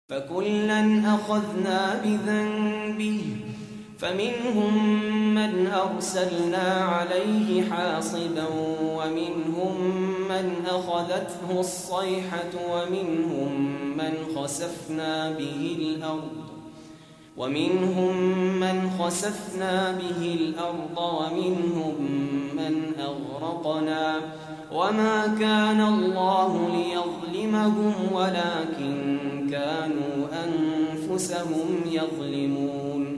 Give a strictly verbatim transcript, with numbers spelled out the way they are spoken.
فكلا أخذنا بذنبه فمنهم من أرسلنا عليه حاصبا ومنهم من أخذته الصيحة ومنهم من خسفنا به الأرض ومنهم من خسفنا به الأرض ومنهم من أغرقنا وما كان الله ليظلمهم ولكن كانوا أنفسهم يظلمون